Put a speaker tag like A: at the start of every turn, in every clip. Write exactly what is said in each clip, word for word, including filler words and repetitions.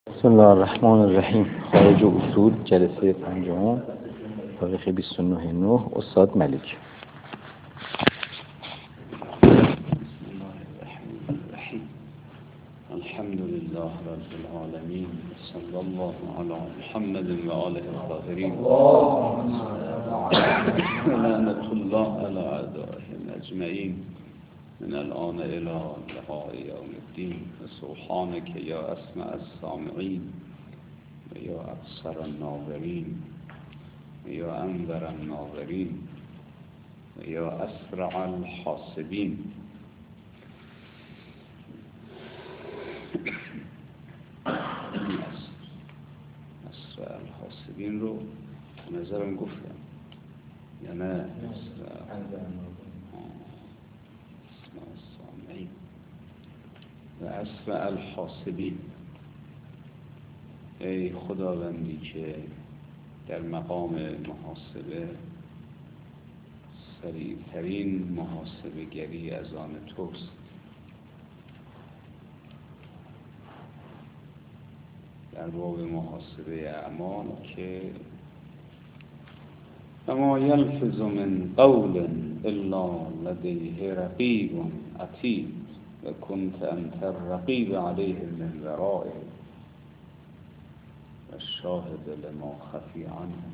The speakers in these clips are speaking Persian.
A: بسم الله الرحمن الرحیم. خارج اصول، جلسه پنجم، تاریخ بیست و نه نه، استاد ملیک.
B: الحمد لله رب العالمین، صلی الله علی محمد و آله الطاهرین، لعنت الله علی اعدائهم اجمعین، من الآن الى لقاء یوم الدین. سبحانک یا اسمع السامعین و یا ابصر الناظرین و یا انظر الناظرین و یا اسرع الحاسبین. اسرع الحاسبین رو نظرم گفتم یا نه؟ اسرع السامعین و اسرع الحاسبین. ای خداوندی که در مقام محاسبه سریعترین محاسبه گری از آن توست. در باب محاسبه اعمال که اما یلفظ من قول الا لدیه رقیب عتید و کنت انت الرقیب علیه من ورائه و شاهد لما خفی عنه.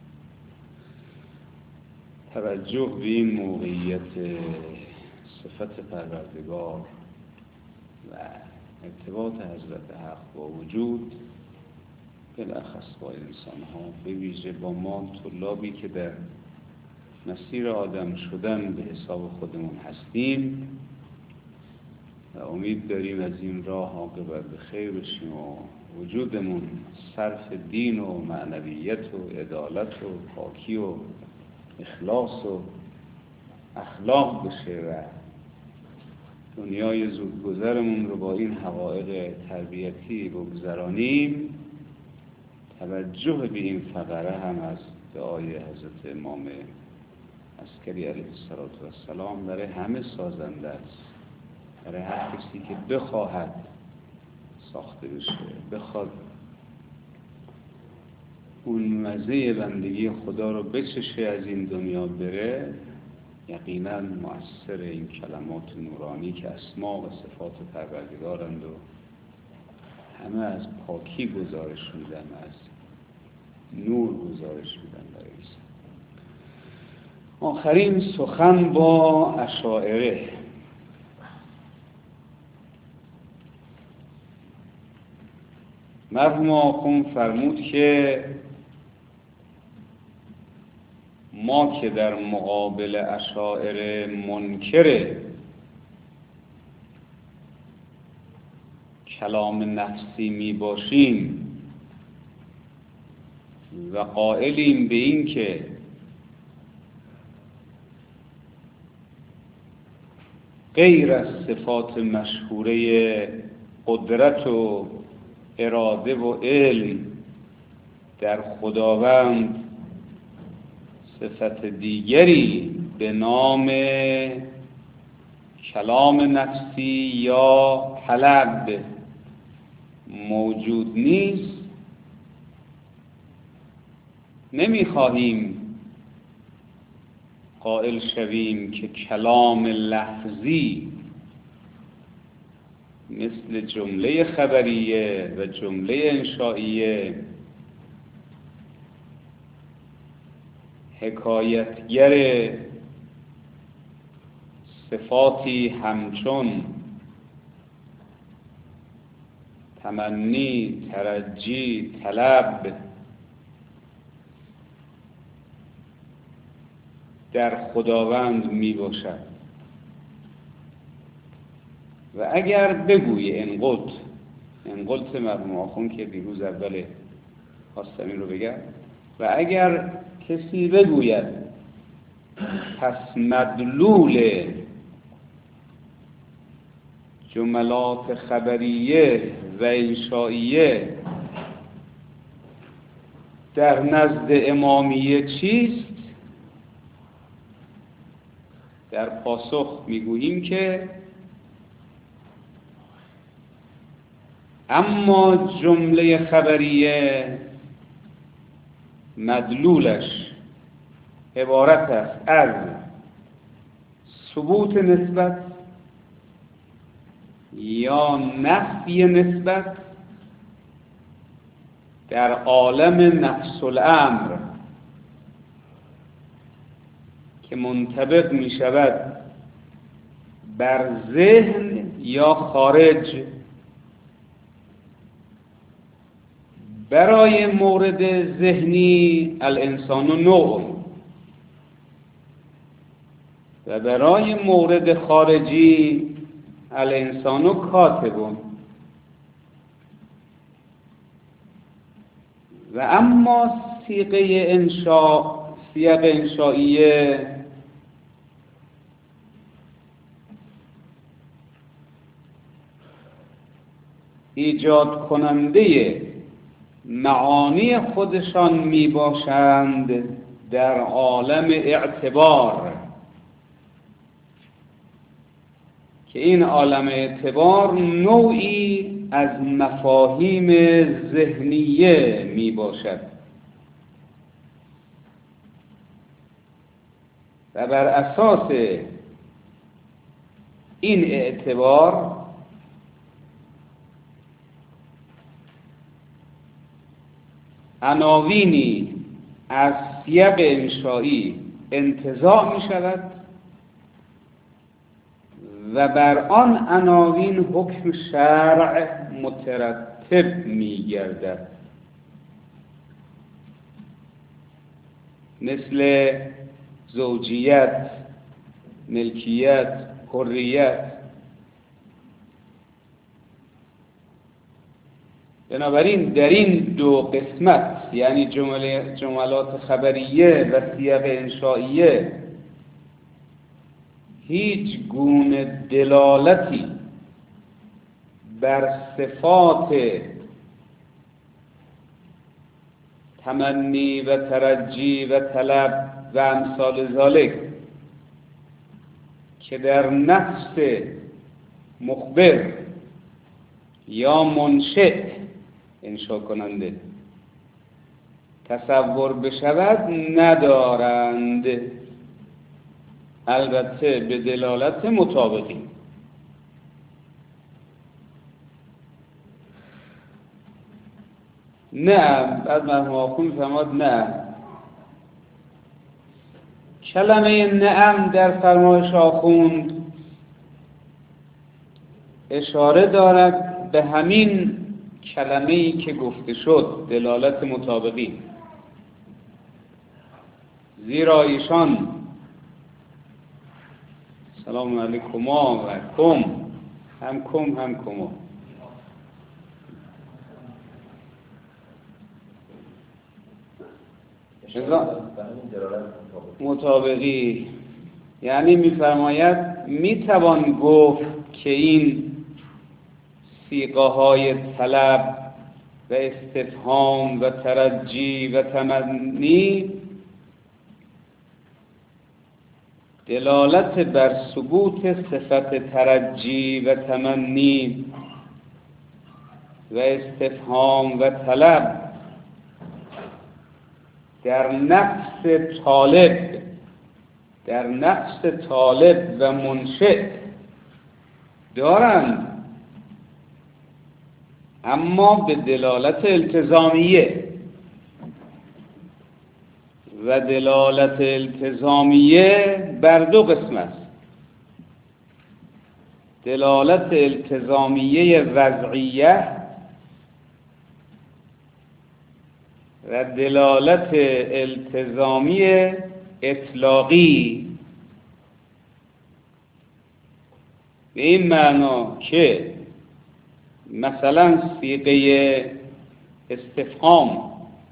B: توجه به این موقعیت صفت پروردگار و ارتباط حضرت حق با وجود، بالاخص با انسان ها، به ویژه با ما طلابی که در مسیر آدم شدن به حساب خودمون هستیم و امید داریم از این راه عاقبت به خیر بشیم و وجودمون صرف دین و معنویت و عدالت و پاکی و اخلاص و اخلاق بشه و دنیای زودگذرمون رو با این حقایق تربیتی بگذرانیم. توجه به این فقره هم از دعای حضرت امام عسکری علیه السلام برای همه سازنده است، برای هر کسی که بخواهد ساخته بشه، بخواد اون مزه بندگی خدا رو بچشه، از این دنیا بره، یقینا مؤثر این کلمات نورانی که اسما و صفات پروردگارند و همه از پاکی گزارش میدن، از نور گزارش میدن برای انسان. آخرین سخن با اشاعره. مرحوم آخوند فرمود که ما که در مقابل اشاعره منکر کلام نفسی می باشیم و قائلیم به این که غیر از صفات مشهوره قدرت و اراده و علم در خداوند صفت دیگری به نام کلام نفسی یا طلب موجود نیست، نمیخواهیم قائل شویم که کلام لفظی مثل جمله خبریه و جمله انشائیه حکایتگر صفاتی همچون تمنی، ترجی، طلب در خداوند می باشد. و اگر بگویه انقلت انقلت مرحوم آخوند که دیروز اول خواستم این رو بگم، و اگر کسی بگوید پس مدلول جملات خبریه و انشائیه در نزد امامیه چیست؟ در پاسخ میگوییم که اما جمله خبریه مدلولش عبارت است از ثبوت نسبت یا نفی نسبت در عالم نفس الامر که منطبق می شود بر ذهن یا خارج. برای مورد ذهنی الانسان نوع و برای مورد خارجی الانسان کاتب. و اما صیغه انشاء سیاق انشائیه ایجاد کننده معانی خودشان می باشند در عالم اعتبار، که این عالم اعتبار نوعی از مفاهیم ذهنیه می باشد و بر اساس این اعتبار عناوینی از سیاق انشایی انتزاع می شود و بر آن عناوین حکم شرع مترتب می گردد، مثل زوجیت، ملکیت، حریت. بنابراین در این دو قسمت، یعنی جمله جملات خبریه و سیاق انشائیه، هیچ گونه دلالتی بر صفات تمنی و ترجی و طلب و امثال ذالک که در نفس مخبر یا منشئ انشا کننده تصور بشود ندارند، البته به دلالت مطابقی. نه، بعد مرحوم آخوند فرماد نه، کلمه نعم در فرمایش آخوند اشاره دارد به همین کلمه‌ای که گفته شد، دلالت مطابقی، زیرا ایشان سلام علیکما و کم، هم کم هم کما، مطابقی یعنی می‌فرماید میتوان گفت که این صیغه های طلب و استفهام و ترجی و تمنی دلالت بر ثبوت صفت ترجی و تمنی و استفهام و طلب در نفس طالب در نفس طالب و منشئ دارند، اما به دلالت التزامیه، و دلالت التزامیه بر دو قسم است: دلالت التزامیه وضعیه و دلالت التزامیه اطلاقی. به این معنا که مثلا صیغه استفهام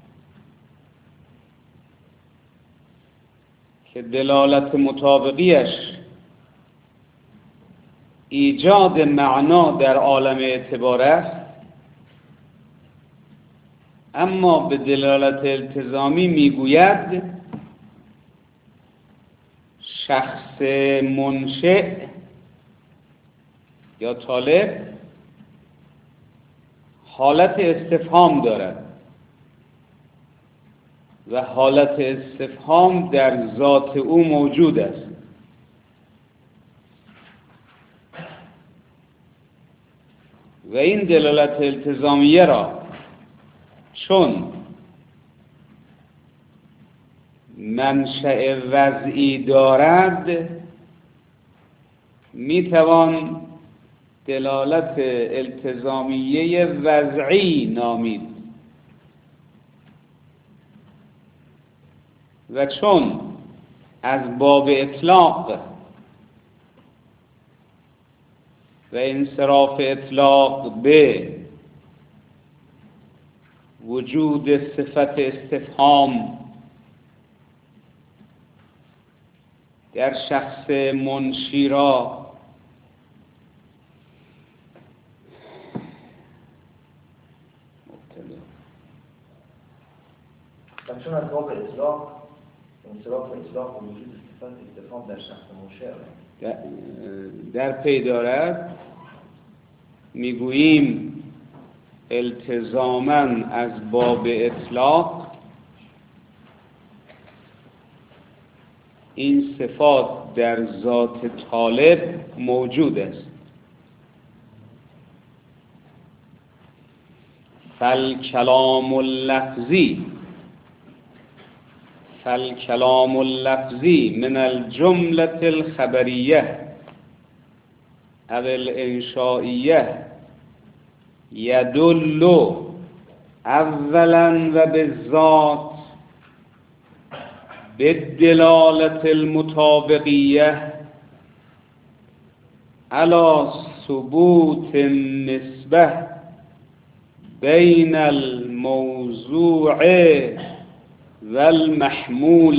B: که دلالت مطابقیش ایجاد معنا در عالم اعتبار است، اما به دلالت التزامی میگوید شخص منشئ یا طالب حالت استفهام دارد و حالت استفهام در ذات او موجود است. و این دلالت التزامیه را چون منشأ وضعی دارد میتوان دلالت التزامیه وضعی نامید و چون از باب اطلاق و انصراف اطلاق به وجود صفت استفهام در شخص منشی را
C: و چون از باب اطلاق انصراف اطلاق و وجود صفت استفهام در شخص منشی
B: در, در پی دارد، میگوییم التزاماً از باب اطلاق این صفات در ذات طالب موجود است. فالکلام اللفظی فالکلام اللفظی من الجملة الخبریه او الانشائیه یدل اولا و بالذات بالدلالة المطابقیه علی ثبوت النسبه بین الموضوع والمحمول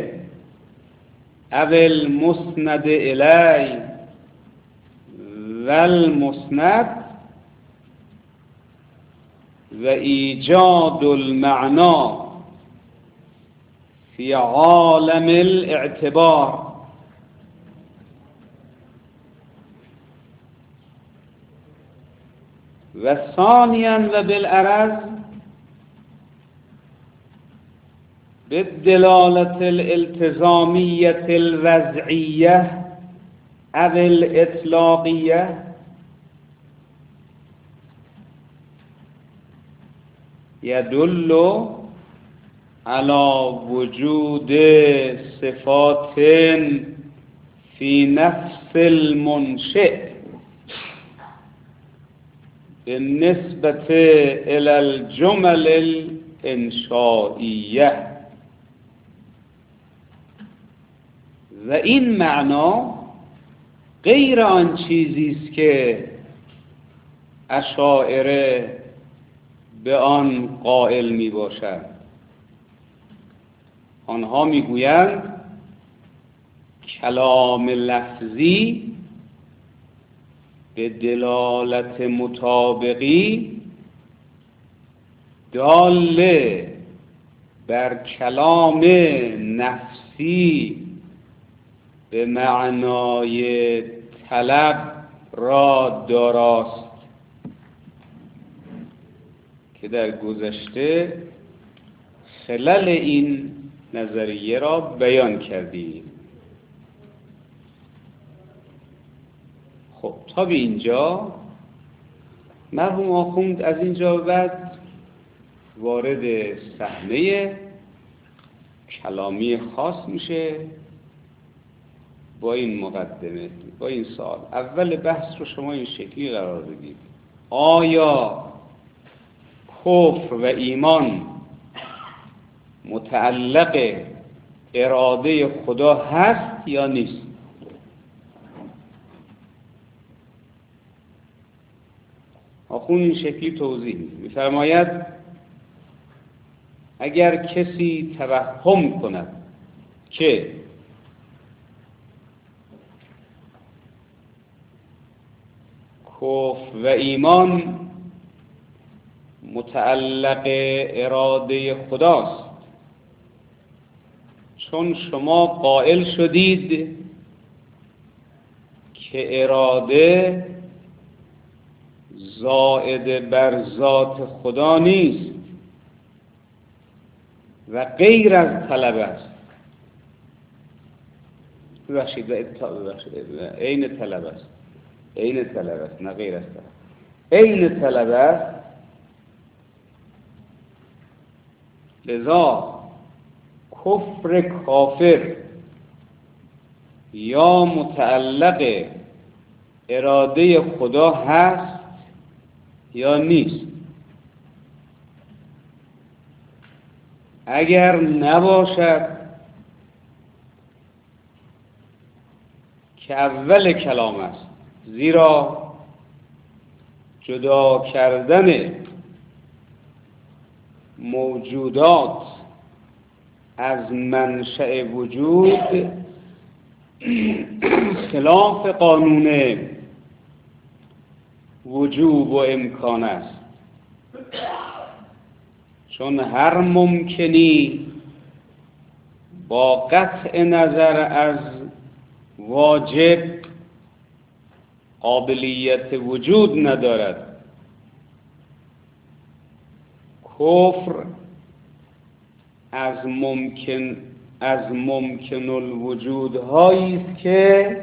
B: او المسند الی والمسند و ایجاد المعنى فی عالم الاعتبار. و ثانیا و بالعرض بالدلالة الالتزامیة الوضعیة او الاطلاقیه یدل على وجود صفات فی نفس المنشئ بالنسبة الى الجمل الانشائیه. و این معنا غیر آن چیزی است که اشاعره به آن قائل می باشند. آنها می گویند کلام لفظی به دلالت مطابقی داله بر کلام نفسی به معنای طلب را داراست که در گذشته خلل این نظریه را بیان کردیم. خب تا به اینجا مرحوم آخوند از اینجا بعد وارد صحنه کلامی خاص میشه با این مقدمه، با این سوال. اول بحث رو شما این شکلی قرار بدید: آیا کفر و ایمان متعلق اراده خدا هست یا نیست؟ آخوند این شکلی توضیح میده، میفرماید اگر کسی توهم کند که کفر و ایمان متعلق اراده خداست، چون شما قائل شدید که اراده زائد بر ذات خدا نیست و غیر از طلب است. ببخشید عین طلب است، عین طلب است نه غیر از طلب، عین طلب است. لذا کفر کافر یا متعلق اراده خدا هست یا نیست؟ اگر نباشد که اول کلام است، زیرا جدا کردن موجودات از منشأ وجود خلاف قانون وجوب و امکان است، چون هر ممکنی با قطع نظر از واجب قابلیت وجود ندارد. کفر از ممکن از ممکن الوجود هایی است که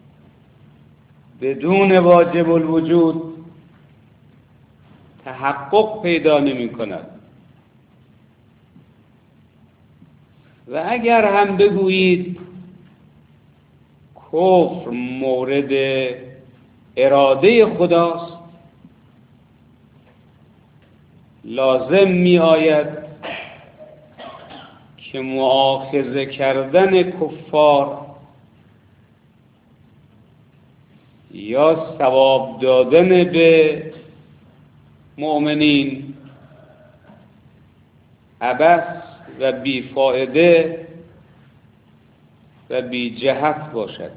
B: بدون واجب الوجود تحقق پیدا نمی کند. و اگر هم بگویید کفر مورد اراده خداست، لازم می آید که مؤاخذه کردن کفار یا ثواب دادن به مؤمنین عبث و بیفایده و بی جهت باشد.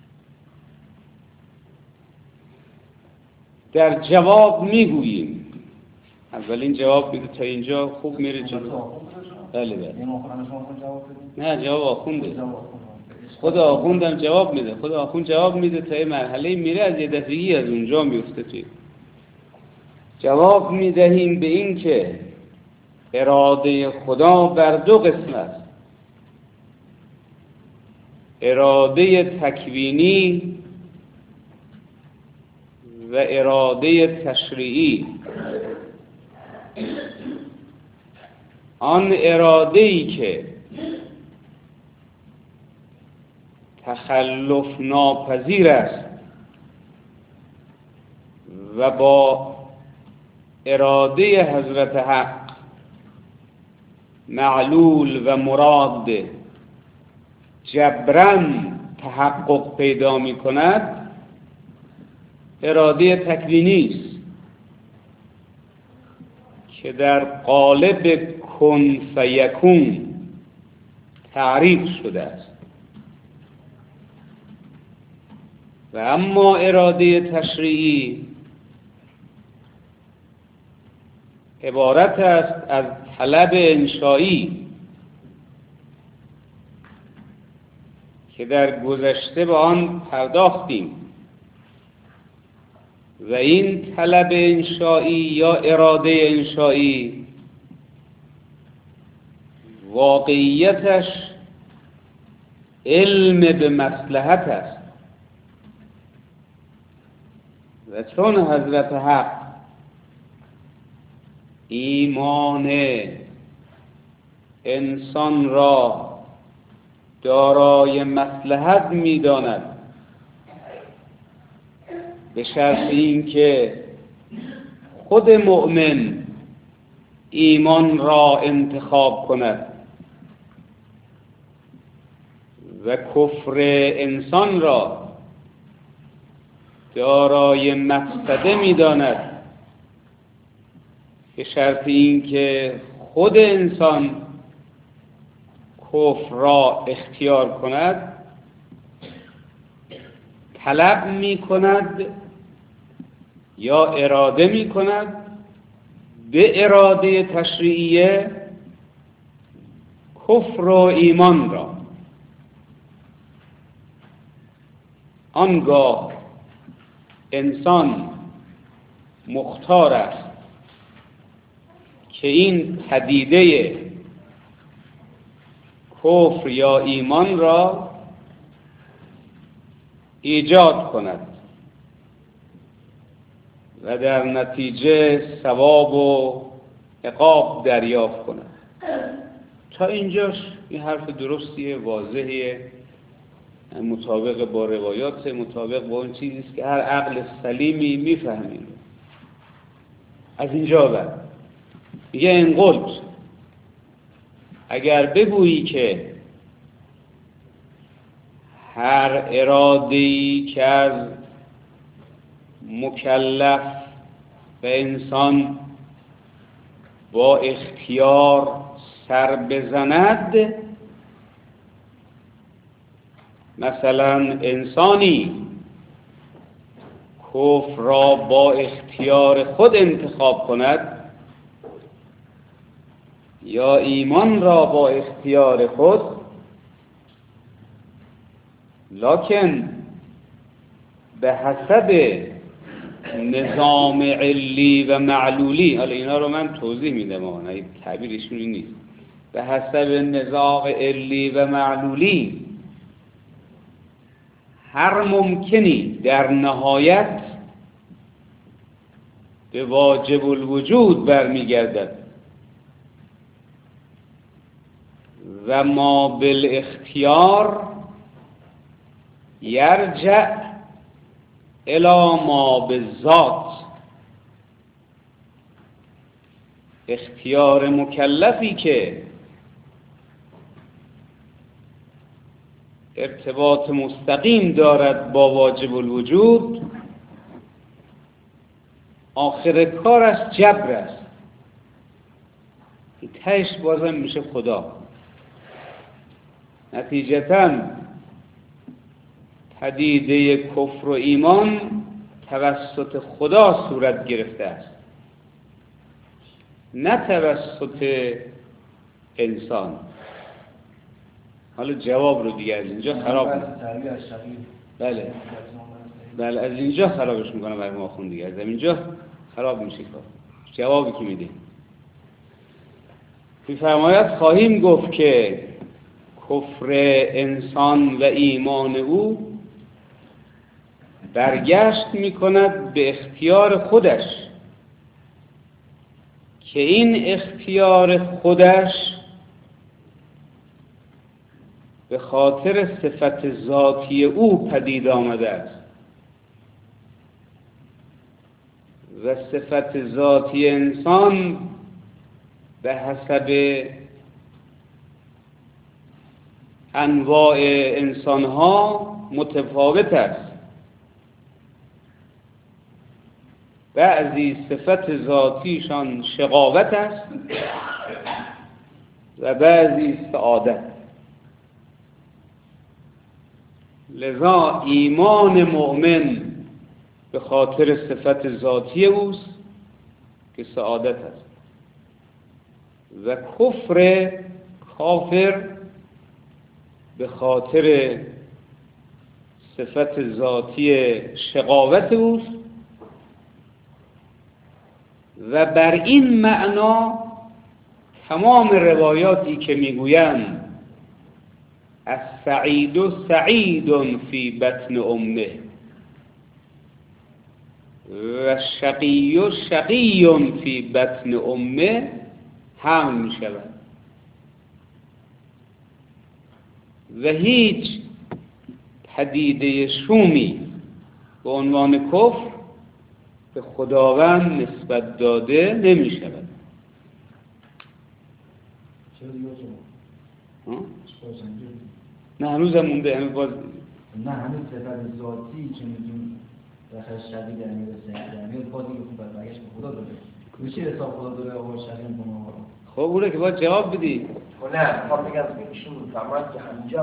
B: در جواب میگوییم، اولین جواب میده تا اینجا خوب میره جلو. بله بله. نه جواب آخونده، خود آخوندم جواب میده، خود آخوند جواب میده تا این مرحله میره، از یه دفعی از اونجا میفته توی جواب میدهیم به این که اراده خدا بر دو قسم است: اراده تکوینی و اراده تشریعی. آن اراده‌ای که تخلف ناپذیر است و با اراده حضرت حق معلول و مراد جبران تحقق پیدا می کند، اراده تکوینی است که در قالب کن فیکون تعریف شده است. و اما اراده تشریعی عبارت است از طلب انشایی که در گذشته به آن پرداختیم و این طلب انشایی یا اراده انشایی واقعیتش علم به مصلحت است. و چون حضرت حق ایمان انسان را دارای مصلحت می‌داند، به شرط اینکه خود مؤمن ایمان را انتخاب کند و کفر انسان را دارای مفسده می‌داند، به شرط اینکه خود انسان کفر را اختیار کند، طلب می کند یا اراده می کند به اراده تشریعیه کفر و ایمان را. آنگاه انسان مختار است که این پدیده کفر یا ایمان را ایجاد کند و در نتیجه ثواب و عقاب دریافت کند. تا اینجاش این حرف درستیه، واضحیه، مطابق با روایات، مطابق با اون چیزی است که هر عقل سلیمی میفهمید. از اینجا بعد میگه این قلت، اگر بگویی که هر اراده‌ای که از مکلف و انسان با اختیار سر بزند، مثلا انسانی کفر را با اختیار خود انتخاب کند یا ایمان را با اختیار خود، لکن به حسب نظام علی و معلولی، حالا اینا رو من توضیح میدم، اون تعبیرشون نیست، به حسب نظام علی و معلولی هر ممکنی در نهایت به واجب الوجود برمیگردد و ما بالاختیار یرجع الی ما بالذات. اختیار مکلفی که ارتباط مستقیم دارد با واجب الوجود، آخر کارش جبر است، تهش بازم میشه خدا. نتیجتاً پدیده کفر و ایمان توسط خدا صورت گرفته است، نه توسط انسان. حالا جواب رو دیگه از اینجا خراب میکنم. بله بله از اینجا خرابش میکنم برای ما خون دیگه، از اینجا خراب میشه کار. جوابی که میدیم میفرماید خواهیم گفت که کفر انسان و ایمان او برگشت میکند به اختیار خودش، که این اختیار خودش به خاطر صفت ذاتی او پدید آمده است و صفت ذاتی انسان به حسب انواع انسانها متفاوت است. بعضی صفت ذاتیشان شقاوت است و بعضی سعادت. لذا ایمان مؤمن به خاطر صفت ذاتی اوست که سعادت است و کفر کافر به خاطر صفت ذاتی شقاوت اوست و بر این معنا تمام روایاتی که میگویند السعید سعید فی بطن امه و شقی شقی فی بطن امه هم می شود و هیچ پدیده شومی به عنوان کفر به خداوند نسبت داده نمی شود. نه هنوز هم مونده، هنوز باز
C: نه هنوز صفت ذاتی که میگیم بخیر شدید در میرسه در میاد باز دیگه خوب برگشت به خدا داره میشه حساب خدا داره آقا شدید کنه آقا.
B: خب بوده که باید جواب بدی.
C: نه ما بگم ایشون فرمایند که همینجا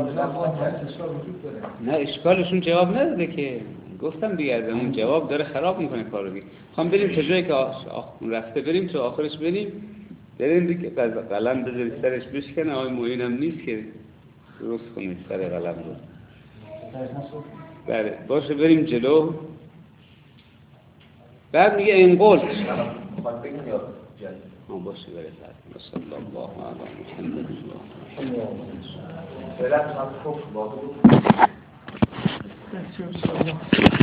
B: نه اشکالشون جواب نداده که گفتم دیگه از اون جواب داره خراب میکنه کارو دیگه. خواهم بریم تا جایی که آخ رفته بریم تا آخرش بریم بریم دیگه قلم بذاری سرش بشکنه. آقای معینم نیست که درست کنید سر قلم رو. بله باشه بریم جلو. بعد میگه این قلت
C: خواهد بگیم یا جدید
B: ما باشه برسد صلی الله علی محمد
C: فعلا هم کفر باقی بود